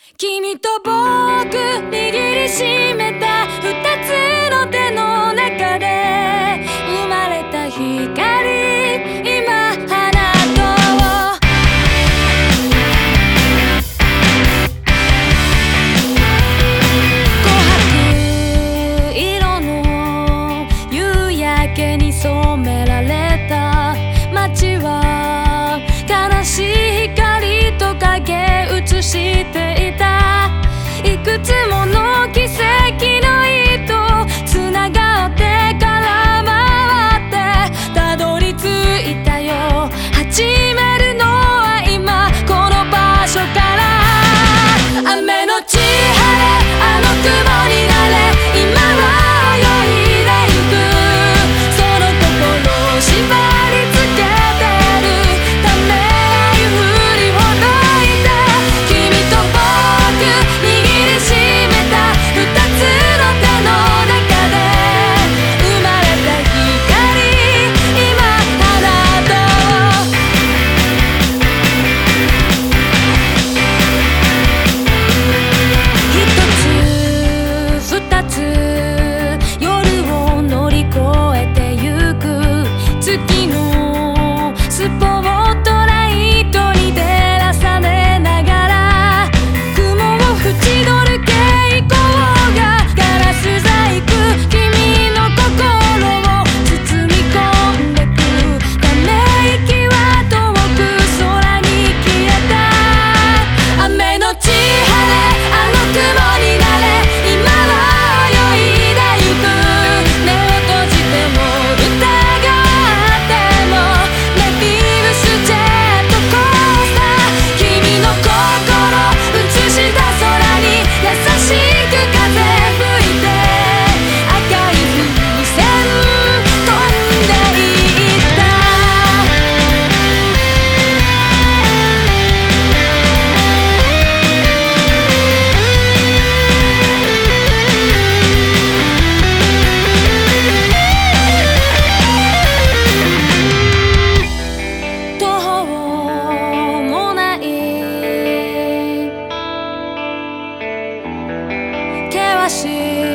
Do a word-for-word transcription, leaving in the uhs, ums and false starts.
君と僕握りしめた二つの手の中で生まれた光、今花と琥珀色の夕焼けに染められた街は悲しい光と影映していた。いくつもの奇跡の糸つながってから回ってたどり着いたよ。始めるのは今この場所から。雨のち晴れあの雲になれ、今は泳いでゆく。その心を縛り付けてるためらい振りほどいて、君と僕握りしめた二つの手の中で生まれた光、今花と一つ二つ夜を乗り越えてゆく。月のスポットライトに照らされながら雲を縁取る蛍光がガラス細工、君の心を包み込んでく。ため息は遠く空に消えた。雨のち晴れあの雲になれ、今は泳いでゆく。目を閉じても疑ってもメビウスジェットコースター、君の心映した空に優しく風吹いて赤い風船飛んでいった。途方もない険しい